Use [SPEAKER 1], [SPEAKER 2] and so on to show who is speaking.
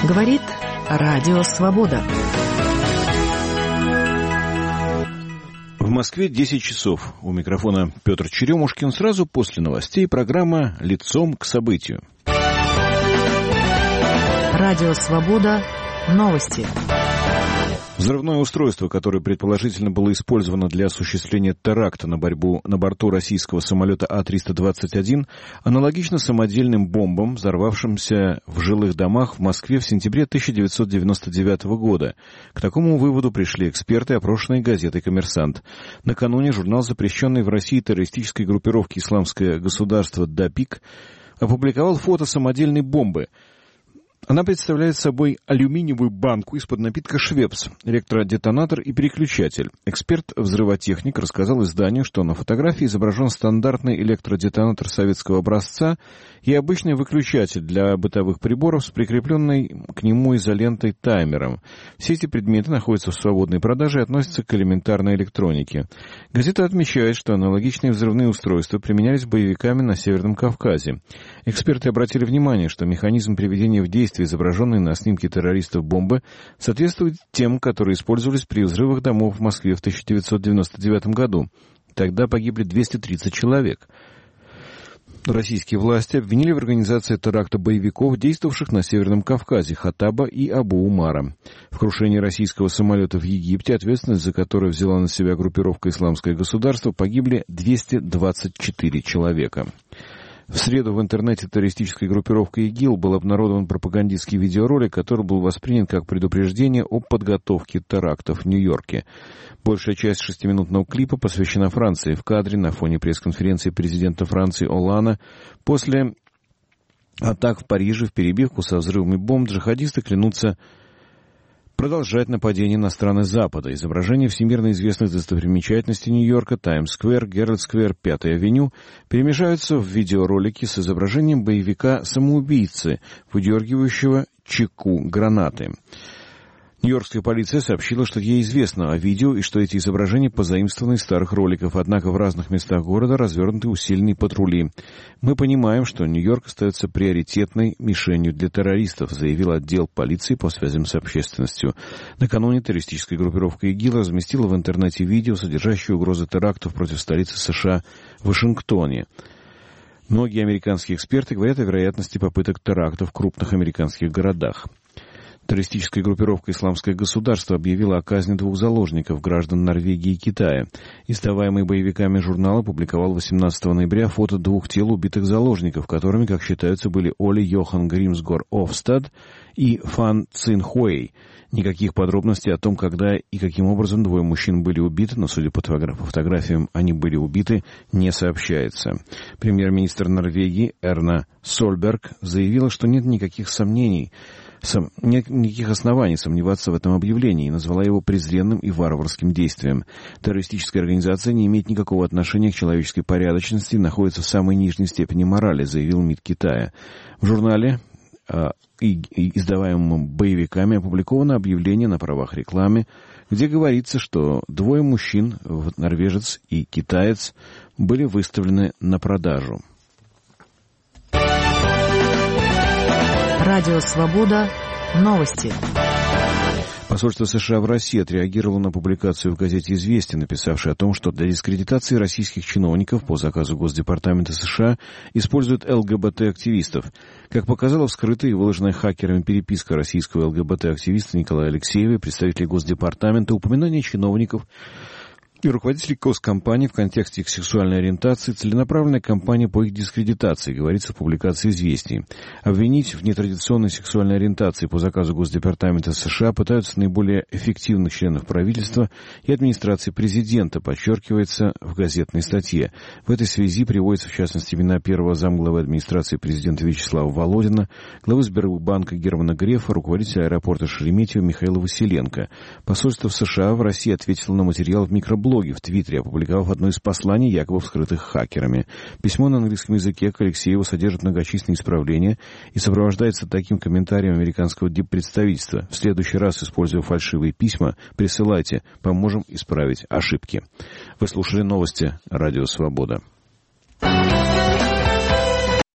[SPEAKER 1] Говорит Радио Свобода.
[SPEAKER 2] В Москве 10 часов. У микрофона Петр Черемушкин. Сразу после новостей программа «Лицом к событию».
[SPEAKER 1] Радио Свобода. Новости.
[SPEAKER 2] Взрывное устройство, которое предположительно было использовано для осуществления теракта на борту российского самолета А-321, аналогично самодельным бомбам, взорвавшимся в жилых домах в Москве в сентябре 1999 года. К такому выводу пришли эксперты, опрошенные газетой «Коммерсант». Накануне журнал запрещенной в России террористической группировки «Исламское государство» ДАПИК опубликовал фото самодельной бомбы. Она представляет собой алюминиевую банку из-под напитка «Швепс», электродетонатор и переключатель. Эксперт-взрывотехник рассказал изданию, что на фотографии изображен стандартный электродетонатор советского образца и обычный выключатель для бытовых приборов с прикрепленной к нему изолентой таймером. Все эти предметы находятся в свободной продаже и относятся к элементарной электронике. Газета отмечает, что аналогичные взрывные устройства применялись боевиками на Северном Кавказе. Эксперты обратили внимание, что механизм приведения в действие изображенные на снимке террористов бомбы соответствуют тем, которые использовались при взрывах домов в Москве в 1999 году. Тогда погибли 230 человек. Российские власти обвинили в организации теракта боевиков, действовавших на Северном Кавказе, Хаттаба и Абу-Умара. В крушении российского самолета в Египте, ответственность за которое взяла на себя группировка «Исламское государство», погибли 224 человека. В среду в интернете террористической группировкой ИГИЛ был обнародован пропагандистский видеоролик, который был воспринят как предупреждение о подготовке терактов в Нью-Йорке. Большая часть 6-минутного клипа посвящена Франции. В кадре на фоне пресс-конференции президента Франции Оллана после атак в Париже вперемешку со взрывами бомб джихадисты клянутся продолжать нападение на страны Запада. Изображения всемирно известных достопримечательностей Нью-Йорка, Таймс-сквер, Геральд-сквер, 5-я авеню перемежаются в видеоролике с изображением боевика-самоубийцы, выдергивающего чеку гранаты. Нью-Йоркская полиция сообщила, что ей известно о видео и что эти изображения позаимствованы из старых роликов, однако в разных местах города развернуты усиленные патрули. «Мы понимаем, что Нью-Йорк остается приоритетной мишенью для террористов», заявил отдел полиции по связям с общественностью. Накануне террористическая группировка ИГИЛ разместила в интернете видео, содержащее угрозы терактов против столицы США Вашингтоне. Многие американские эксперты говорят о вероятности попыток терактов в крупных американских городах. Террористическая группировка «Исламское государство» объявила о казни 2 заложников, граждан Норвегии и Китая. Издаваемый боевиками журнал опубликовал 18 ноября фото 2 тел убитых заложников, которыми, как считаются, были Оли Йохан Гримсгор Офстад и Фан Цин Хуэй. Никаких подробностей о том, когда и каким образом 2 мужчин были убиты, но, судя по фотографиям, они были убиты, не сообщается. Премьер-министр Норвегии Эрна Сольберг заявила, что нет никаких оснований сомневаться в этом объявлении и назвала его презренным и варварским действием. Террористическая организация не имеет никакого отношения к человеческой порядочности и находится в самой нижней степени морали, заявил МИД Китая. В журнале, издаваемом боевиками, опубликовано объявление на правах рекламы, где говорится, что 2 мужчин, норвежец и китаец, были выставлены на продажу.
[SPEAKER 1] Радио Свобода. Новости.
[SPEAKER 2] Посольство США в России отреагировало на публикацию в газете «Известия», написавшей о том, что для дискредитации российских чиновников по заказу Госдепартамента США используют ЛГБТ-активистов. Как показала вскрытая и выложенная хакерами переписка российского ЛГБТ-активиста Николая Алексеева и представителей Госдепартамента, упоминание чиновников и руководителей госкомпаний в контексте их сексуальной ориентации, целенаправленная кампания по их дискредитации, говорится в публикации «Известий». Обвинить в нетрадиционной сексуальной ориентации по заказу Госдепартамента США пытаются наиболее эффективных членов правительства и администрации президента, подчеркивается в газетной статье. В этой связи приводятся, в частности, имена первого замглавы администрации президента Вячеслава Володина, главы Сбербанка Германа Грефа, руководителя аэропорта Шереметьево Михаила Василенко. Посольство США в России ответило на материал в микроблоге в Твиттере, опубликовав одно из посланий, якобы вскрытых хакерами. Письмо на английском языке к Алексееву содержит многочисленные исправления и сопровождается таким комментарием американского диппредставительства: в следующий раз, используя фальшивые письма, присылайте, поможем исправить ошибки. Вы слушали новости Радио Свобода.